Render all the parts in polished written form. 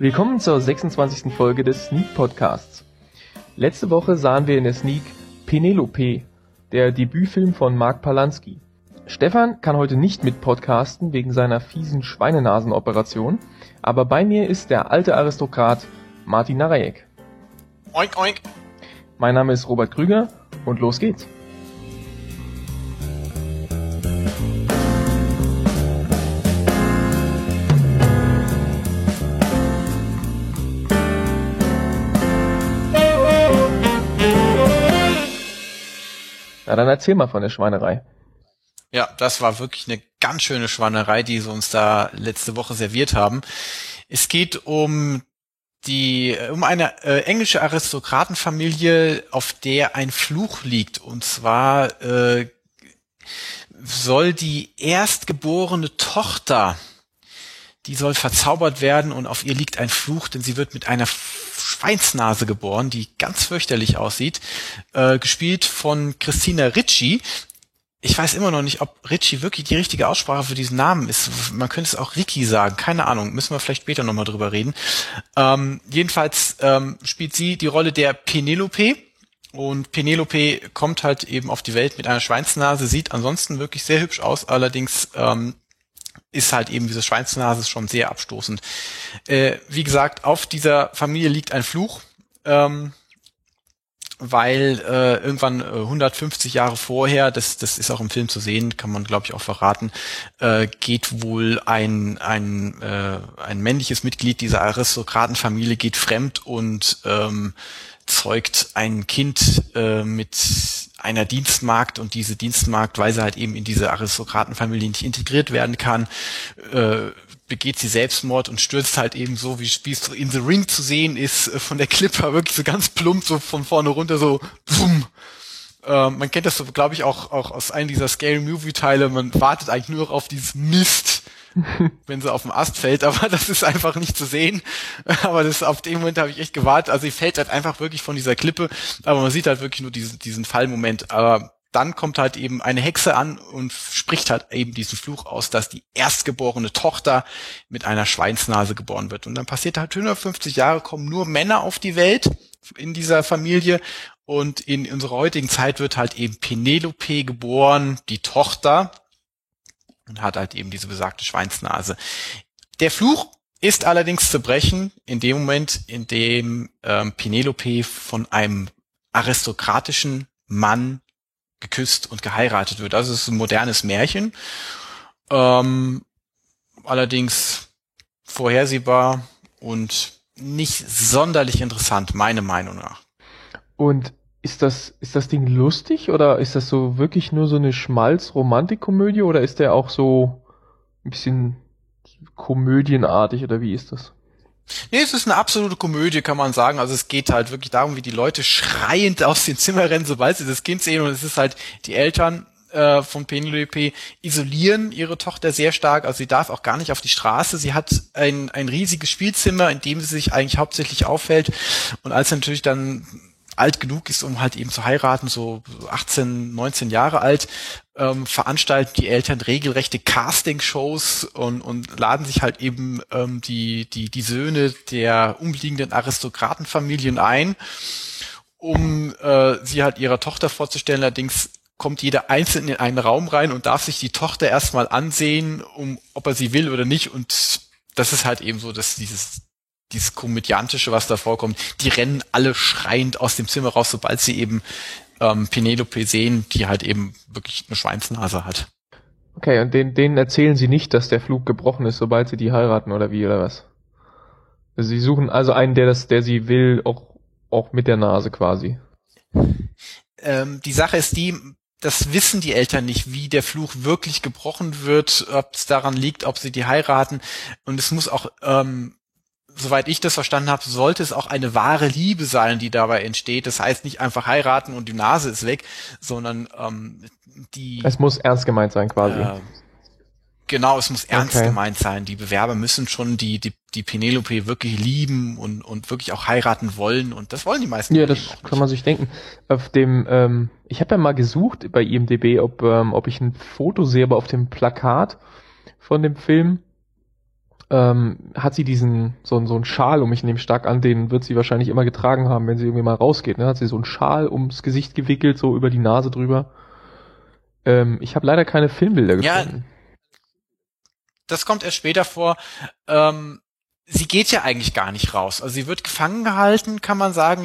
Willkommen zur 26. Folge des Sneak Podcasts. Letzte Woche sahen wir in der Sneak Penelope, der Debütfilm von Mark Palansky. Stefan kann heute nicht mit podcasten wegen seiner fiesen Schweinenasenoperation, aber bei mir ist der alte Aristokrat Martin Narajek. Oink, oink. Mein Name ist Robert Krüger und los geht's. Na dann erzähl mal von der Schweinerei. Ja, das war wirklich eine ganz schöne Schweinerei, die sie uns da letzte Woche serviert haben. Es geht um eine englische Aristokratenfamilie, auf der ein Fluch liegt. Und zwar soll die erstgeborene Tochter, die soll verzaubert werden und auf ihr liegt ein Fluch, denn sie wird mit einer Schweinsnase geboren, die ganz fürchterlich aussieht, gespielt von Christina Ricci. Ich weiß immer noch nicht, ob Ricci wirklich die richtige Aussprache für diesen Namen ist. Man könnte es auch Ricky sagen, keine Ahnung, müssen wir vielleicht später nochmal drüber reden. Jedenfalls spielt sie die Rolle der Penelope. Und Penelope kommt halt eben auf die Welt mit einer Schweinsnase, sieht ansonsten wirklich sehr hübsch aus, allerdings ist halt eben diese Schweinsnase schon sehr abstoßend. Wie gesagt, auf dieser Familie liegt ein Fluch, weil irgendwann 150 Jahre vorher, das ist auch im Film zu sehen, kann man glaube ich auch verraten, geht wohl ein männliches Mitglied dieser Aristokratenfamilie geht fremd und zeugt ein Kind mit einer Dienstmagd, und diese Dienstmagd, weil sie halt eben in diese Aristokratenfamilie nicht integriert werden kann, begeht sie Selbstmord und stürzt halt eben so, wie es so in The Ring zu sehen ist, von der Klippe wirklich so ganz plump, so von vorne runter, so bumm. Man kennt das so, glaube ich, auch aus einem dieser Scary-Movie-Teile, man wartet eigentlich nur auf dieses Mist, wenn sie auf den Ast fällt, aber das ist einfach nicht zu sehen. Aber auf den Moment habe ich echt gewartet. Also sie fällt halt einfach wirklich von dieser Klippe, aber man sieht halt wirklich nur diesen Fallmoment. Aber dann kommt halt eben eine Hexe an und spricht halt eben diesen Fluch aus, dass die erstgeborene Tochter mit einer Schweinsnase geboren wird. Und dann passiert halt 150 Jahre, kommen nur Männer auf die Welt in dieser Familie. Und in unserer heutigen Zeit wird halt eben Penelope geboren, die Tochter, und hat halt eben diese besagte Schweinsnase. Der Fluch ist allerdings zu brechen in dem Moment, in dem Penelope von einem aristokratischen Mann geküsst und geheiratet wird. Also es ist ein modernes Märchen. Allerdings vorhersehbar und nicht sonderlich interessant, meiner Meinung nach. Und ist das Ding lustig oder ist das so wirklich nur so eine Schmalz-Romantikkomödie oder ist der auch so ein bisschen komödienartig oder wie ist das? Nee, es ist eine absolute Komödie, kann man sagen. Also es geht halt wirklich darum, wie die Leute schreiend aus dem Zimmer rennen, sobald sie das Kind sehen. Und es ist halt, die Eltern von Penelope isolieren ihre Tochter sehr stark. Also sie darf auch gar nicht auf die Straße. Sie hat ein riesiges Spielzimmer, in dem sie sich eigentlich hauptsächlich aufhält. Und als sie natürlich dann alt genug ist, um halt eben zu heiraten, so 18, 19 Jahre alt, veranstalten die Eltern regelrechte Castingshows und laden sich halt eben die Söhne der umliegenden Aristokratenfamilien ein, um sie halt ihrer Tochter vorzustellen. Allerdings kommt jeder einzeln in einen Raum rein und darf sich die Tochter erstmal ansehen, ob er sie will oder nicht. Und das ist halt eben so, dass dieses Komödiantische, was da vorkommt, die rennen alle schreiend aus dem Zimmer raus, sobald sie eben Penelope sehen, die halt eben wirklich eine Schweinsnase hat. Okay, und denen erzählen sie nicht, dass der Flug gebrochen ist, sobald sie die heiraten oder wie, oder was? Also sie suchen also einen, der sie will, auch mit der Nase quasi. Die Sache ist das wissen die Eltern nicht, wie der Fluch wirklich gebrochen wird, ob es daran liegt, ob sie die heiraten. Und es muss auch soweit ich das verstanden habe, sollte es auch eine wahre Liebe sein, die dabei entsteht. Das heißt nicht einfach heiraten und die Nase ist weg, sondern es muss ernst gemeint sein quasi. Genau, es muss ernst gemeint sein. Die Bewerber müssen schon die Penelope wirklich lieben und wirklich auch heiraten wollen, und das wollen die meisten. Ja, das kann man sich denken. Auf dem, ich habe ja mal gesucht bei IMDb, ob ich ein Foto sehe, aber auf dem Plakat von dem Film hat sie so einen Schal ich nehme stark an, den wird sie wahrscheinlich immer getragen haben, wenn sie irgendwie mal rausgeht, ne? Hat sie so einen Schal ums Gesicht gewickelt, so über die Nase drüber. Ich habe leider keine Filmbilder gefunden. Das kommt erst später vor. Sie geht ja eigentlich gar nicht raus. Also sie wird gefangen gehalten, kann man sagen,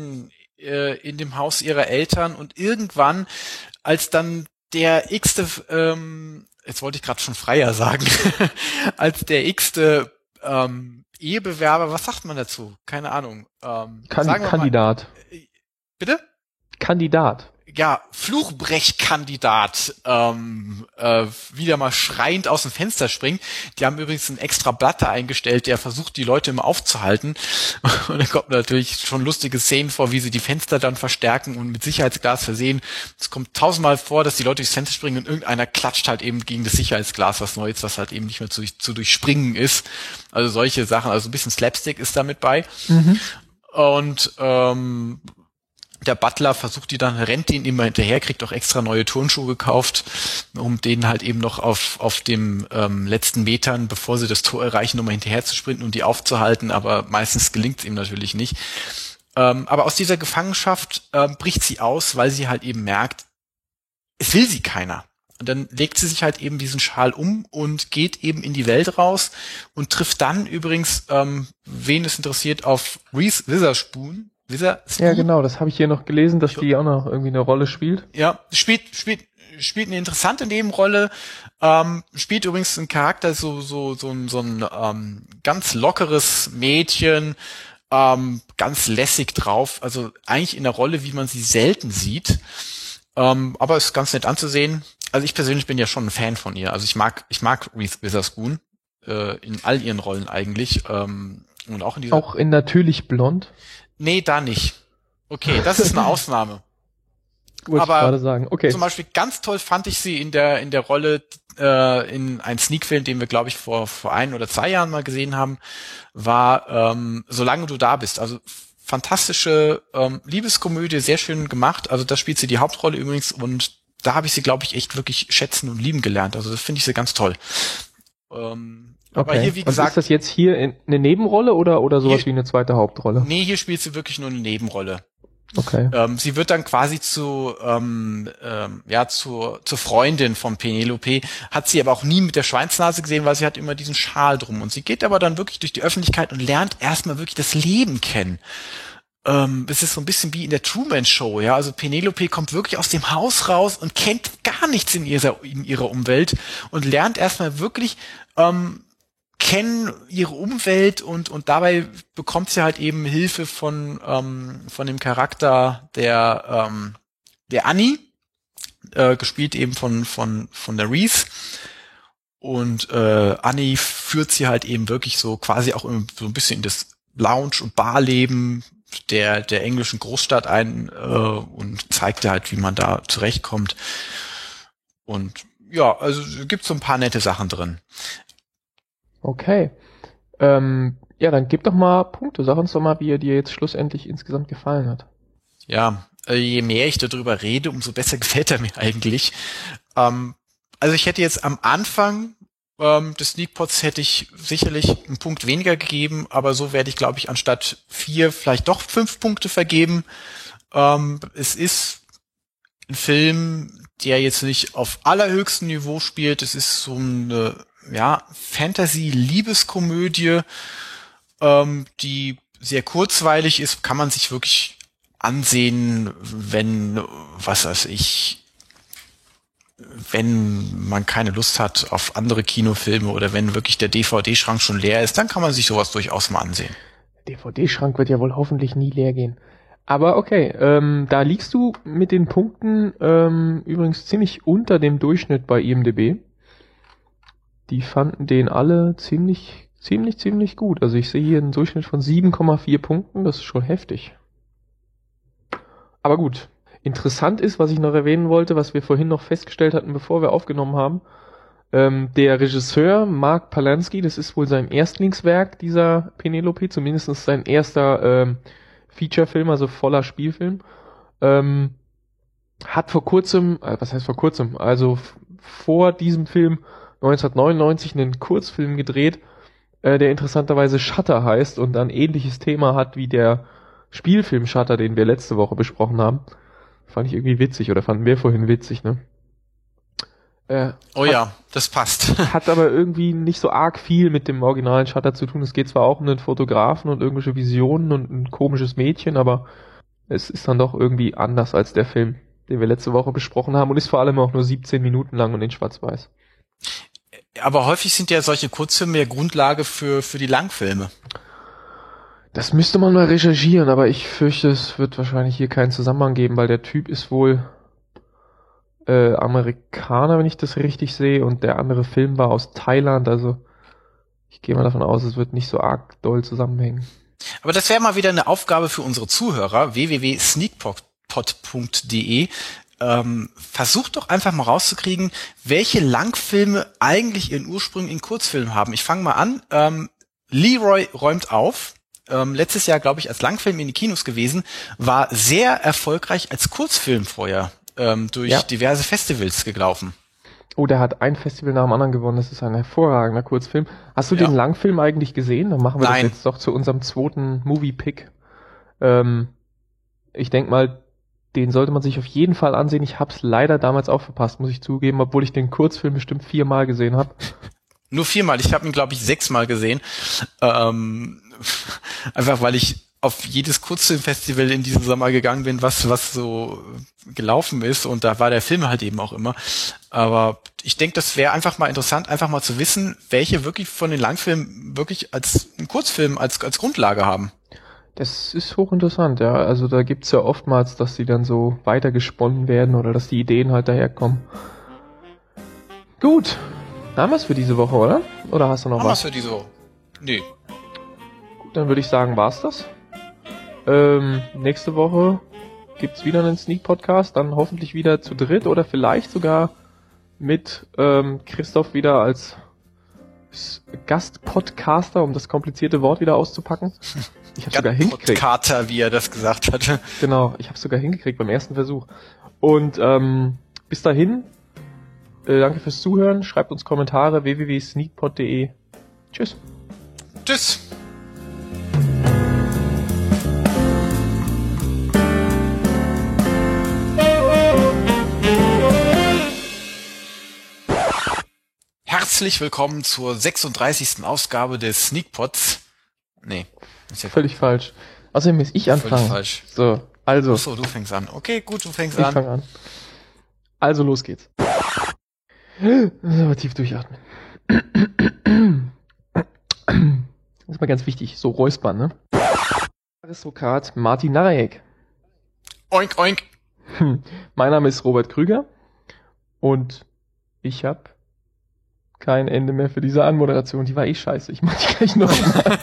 in dem Haus ihrer Eltern, und irgendwann, als dann der x-te, jetzt wollte ich gerade schon Freier sagen, als der x-te Ehebewerber, was sagt man dazu? Keine Ahnung. Kandidat. Bitte? Kandidat. Ja, Fluchbrechkandidat wieder mal schreiend aus dem Fenster springt. Die haben übrigens ein extra Blatt da eingestellt, der versucht, die Leute immer aufzuhalten. Und da kommt natürlich schon lustige Szenen vor, wie sie die Fenster dann verstärken und mit Sicherheitsglas versehen. Es kommt tausendmal vor, dass die Leute durchs Fenster springen und irgendeiner klatscht halt eben gegen das Sicherheitsglas was Neues, was halt eben nicht mehr zu durchspringen ist. Also solche Sachen, also ein bisschen Slapstick ist da mit bei. Mhm. Und der Butler versucht rennt ihnen immer hinterher, kriegt auch extra neue Turnschuhe gekauft, um denen halt eben noch auf dem letzten Metern, bevor sie das Tor erreichen, nochmal hinterher zu sprinten und die aufzuhalten, aber meistens gelingt es ihm natürlich nicht. Aber aus dieser Gefangenschaft bricht sie aus, weil sie halt eben merkt, es will sie keiner. Und dann legt sie sich halt eben diesen Schal um und geht eben in die Welt raus und trifft dann übrigens, wen es interessiert, auf Reese Witherspoon. Ja, genau, das habe ich hier noch gelesen, dass die auch noch irgendwie eine Rolle spielt. Ja, spielt eine interessante Nebenrolle, spielt übrigens einen Charakter, so ein ganz lockeres Mädchen, ganz lässig drauf, also eigentlich in der Rolle, wie man sie selten sieht, aber ist ganz nett anzusehen. Also ich persönlich bin ja schon ein Fan von ihr, also ich mag Reese Witherspoon, in all ihren Rollen eigentlich, und auch in dieser... Auch in Natürlich Blond? Nee, da nicht. Okay, das ist eine Ausnahme. Wollte ich gerade sagen. Okay. Zum Beispiel ganz toll fand ich sie in der Rolle in einem Sneak-Film, den wir, glaube ich, vor 1 oder 2 Jahren mal gesehen haben, war Solange du da bist. Also fantastische Liebeskomödie, sehr schön gemacht. Also da spielt sie die Hauptrolle übrigens, und da habe ich sie, glaube ich, echt wirklich schätzen und lieben gelernt. Also das finde ich sie ganz toll. Aber okay. hier, wie gesagt, und ist das jetzt hier eine Nebenrolle oder sowas wie eine zweite Hauptrolle? Nee, hier spielt sie wirklich nur eine Nebenrolle. Okay. Sie wird dann quasi zur Freundin von Penelope, hat sie aber auch nie mit der Schweinsnase gesehen, weil sie hat immer diesen Schal drum. Und sie geht aber dann wirklich durch die Öffentlichkeit und lernt erstmal wirklich das Leben kennen. Es ist so ein bisschen wie in der Truman Show, ja. Also Penelope kommt wirklich aus dem Haus raus und kennt gar nichts in ihrer Umwelt und lernt erstmal wirklich kennen ihre Umwelt, und dabei bekommt sie halt eben Hilfe von dem Charakter der Annie, gespielt eben von der Reese, und Annie führt sie halt eben wirklich so quasi auch so ein bisschen in das Lounge- und Barleben der englischen Großstadt ein, und zeigt halt, wie man da zurechtkommt, und ja, also gibt so ein paar nette Sachen drin. Okay. Ja, dann gib doch mal Punkte. Sag uns doch mal, wie er dir jetzt schlussendlich insgesamt gefallen hat. Ja, je mehr ich darüber rede, umso besser gefällt er mir eigentlich. Also ich hätte jetzt am Anfang des Sneakpots hätte ich sicherlich einen Punkt weniger gegeben, aber so werde ich, glaube ich, anstatt 4 vielleicht doch 5 Punkte vergeben. Es ist ein Film, der jetzt nicht auf allerhöchstem Niveau spielt. Es ist so eine Fantasy-Liebeskomödie, die sehr kurzweilig ist, kann man sich wirklich ansehen, wenn man keine Lust hat auf andere Kinofilme oder wenn wirklich der DVD-Schrank schon leer ist, dann kann man sich sowas durchaus mal ansehen. Der DVD-Schrank wird ja wohl hoffentlich nie leer gehen. Aber okay, da liegst du mit den Punkten übrigens ziemlich unter dem Durchschnitt bei IMDb. Die fanden den alle ziemlich gut. Also ich sehe hier einen Durchschnitt von 7,4 Punkten. Das ist schon heftig. Aber gut. Interessant ist, was ich noch erwähnen wollte, was wir vorhin noch festgestellt hatten, bevor wir aufgenommen haben. Der Regisseur Mark Polański, das ist wohl sein Erstlingswerk, dieser Penelope, zumindest sein erster Featurefilm, also voller Spielfilm. Hat vor kurzem, also vor diesem Film 1999 einen Kurzfilm gedreht, der interessanterweise Shutter heißt und ein ähnliches Thema hat wie der Spielfilm Shutter, den wir letzte Woche besprochen haben. Fand ich irgendwie witzig oder fanden wir vorhin witzig, ne? Ja, das passt. Hat aber irgendwie nicht so arg viel mit dem originalen Shutter zu tun. Es geht zwar auch um einen Fotografen und irgendwelche Visionen und ein komisches Mädchen, aber es ist dann doch irgendwie anders als der Film, den wir letzte Woche besprochen haben und ist vor allem auch nur 17 Minuten lang und in Schwarz-Weiß. Aber häufig sind ja solche Kurzfilme ja Grundlage für die Langfilme. Das müsste man mal recherchieren, aber ich fürchte, es wird wahrscheinlich hier keinen Zusammenhang geben, weil der Typ ist wohl Amerikaner, wenn ich das richtig sehe, und der andere Film war aus Thailand, also ich gehe mal davon aus, es wird nicht so arg doll zusammenhängen. Aber das wäre mal wieder eine Aufgabe für unsere Zuhörer, www.sneakpot.de. Versucht doch einfach mal rauszukriegen, welche Langfilme eigentlich ihren Ursprung in Kurzfilmen haben. Ich fange mal an. Leroy räumt auf. Letztes Jahr, glaube ich, als Langfilm in die Kinos gewesen, war sehr erfolgreich als Kurzfilm vorher durch diverse Festivals gelaufen. Oh, der hat ein Festival nach dem anderen gewonnen. Das ist ein hervorragender Kurzfilm. Hast du den Langfilm eigentlich gesehen? Dann machen wir das jetzt doch zu unserem zweiten Movie-Pick. Ich denke mal, den sollte man sich auf jeden Fall ansehen. Ich hab's leider damals auch verpasst, muss ich zugeben, obwohl ich den Kurzfilm bestimmt 4-mal gesehen habe. Nur 4-mal. Ich habe ihn, glaube ich, 6-mal gesehen. Einfach, weil ich auf jedes Kurzfilmfestival in diesem Sommer gegangen bin, was so gelaufen ist. Und da war der Film halt eben auch immer. Aber ich denke, das wäre einfach mal interessant, einfach mal zu wissen, welche wirklich von den Langfilmen wirklich als einen Kurzfilm als Grundlage haben. Das ist hochinteressant, ja. Also da gibt's ja oftmals, dass die dann so weitergesponnen werden oder dass die Ideen halt daherkommen. Gut. Haben wir's für diese Woche, oder? Oder hast du noch was? Haben wir's für diese Woche? Nee. Gut, dann würde ich sagen, war's das. Nächste Woche gibt's wieder einen Sneak-Podcast, dann hoffentlich wieder zu dritt oder vielleicht sogar mit Christoph wieder als Gastpodcaster, um das komplizierte Wort wieder auszupacken. Ich habe sogar hingekriegt. Podcaster, wie er das gesagt hatte. Genau, ich habe sogar hingekriegt beim ersten Versuch. Und bis dahin, danke fürs Zuhören. Schreibt uns Kommentare www.sneakpod.de. Tschüss. Tschüss. Herzlich willkommen zur 36. Ausgabe des Sneakpots. Nee, ist ja völlig falsch. Außerdem muss ich anfangen. Völlig falsch. So, also. Achso, du fängst an. Okay, gut, du fängst an. Ich fange an. Also, los geht's. Aber tief durchatmen. Das ist mal ganz wichtig. So räuspern, ne? Aristokrat Martin Narajek. Oink, oink. Mein Name ist Robert Krüger und ich habe kein Ende mehr für diese Anmoderation. Die war eh scheiße. Ich mach die gleich noch mal.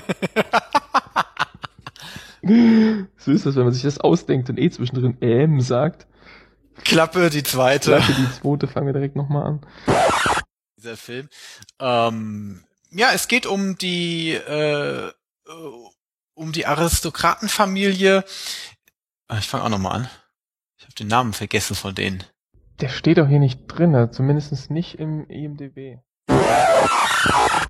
So ist das, wenn man sich das ausdenkt und zwischendrin sagt. Klappe, die zweite. Klappe, die zweite. Fangen wir direkt nochmal an. Dieser Film. Ja, es geht um die Aristokratenfamilie. Ich fange auch nochmal an. Ich habe den Namen vergessen von denen. Der steht doch hier nicht drin, zumindest nicht im IMDb.